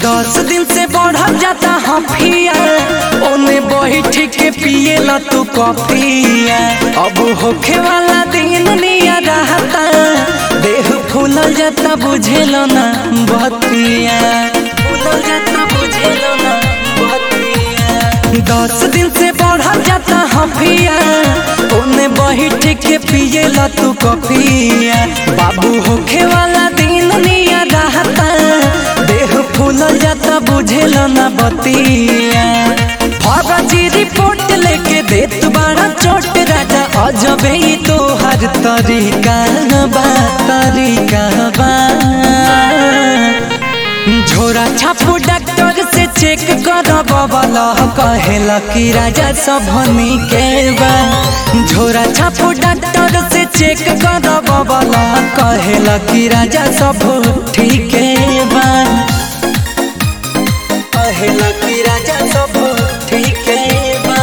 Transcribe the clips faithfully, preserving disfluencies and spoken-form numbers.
दस दिन से बढ़ल जाता हफिया, ओने बैठ के पिएला तू कॉफिया। अब होखे वाला दिन निया रहता, देह फूलल जाता बुझेलो ना बतिया, फूलल जाता बुझेलो ना बतिया। दस दिन से बढ़ल जाता हफिया, ओने बैठ के पिएला तू कॉफिया। बाबू होखे वाला दिन निया रहता, देह फूलल जाता बुझेलो ना बतिया। फौजी रिपोर्ट लेके देत बड़ा चोट राजा, अजबे ही तोहर तरीका बा, तरीका बा। झोरा छापू डॉक्टर से चेक करब वाला, कहेला कि राजा सब के बा। झोरा छापू डॉक्टर से चेक करब वाला, कहेला कि राजा सब ठीक बा, कहेला कि राजा सब ठीक बा।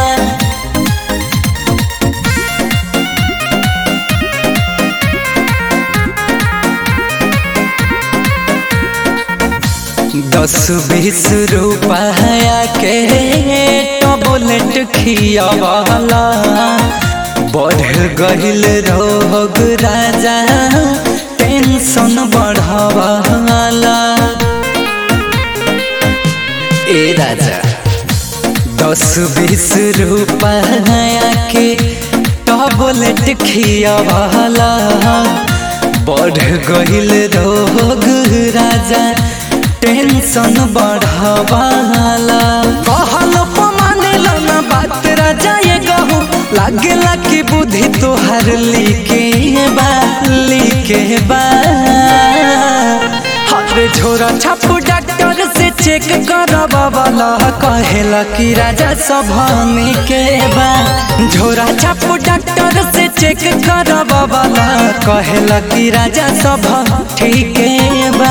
दस बीस रुपया के टबलेट खियावाला, बढ़ गइल रोग राजा टेंशन बढ़ावाला। ए राजा दस बीस रुपया के टबलेट खियावाला, बढ़ गइल रोग राजा टेंशन बढ़ावाला। कहल मानेला ना बात राजा ये गहू, लागेला कि बुद्धि तोहर लिखे बा, लिखे बा। हर झोरा छापू डॉक्टर से चेक करब वाला, कहेला कि राजा सब के बा। झोरा छापू डॉक्टर से चेक करब वाला, कहेला कि राजा सब ठीक बा।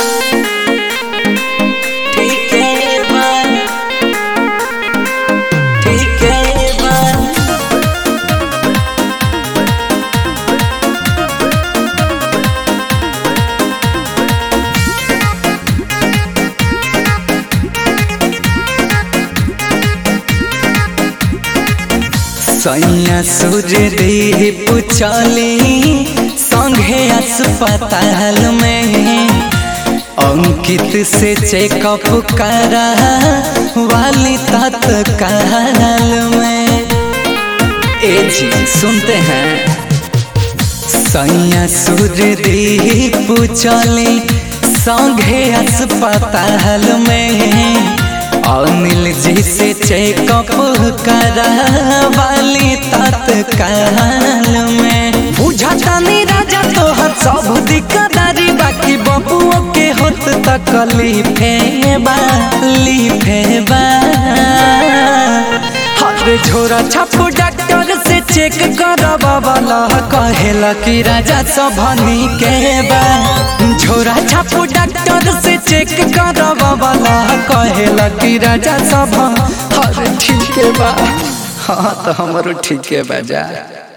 सैया सूर्य दीप चली संघे अस्पताल में, अंकित से चेकअप करा वाली तत्काल में। ए जी सुनते हैं, सैया सूर्य दीप चली संघे अस्पताल में, अनिल जी से चेकअप करावाली तत्काल में। बुझाता नहीं राजा तोहर सब दिक्कतदारी, बाकी बबुओ के होत तकलीफे बा, लीफे बा। हर झोरा छापू डॉक्टर से चेक करब वाला, कहेला कि राजा सब के बा। झोरा छापू डॉक्टर से चेक करब वाला, कहेला कि राजा सब हर ठीक बा। हाँ तो हमारो ठीक बा जा।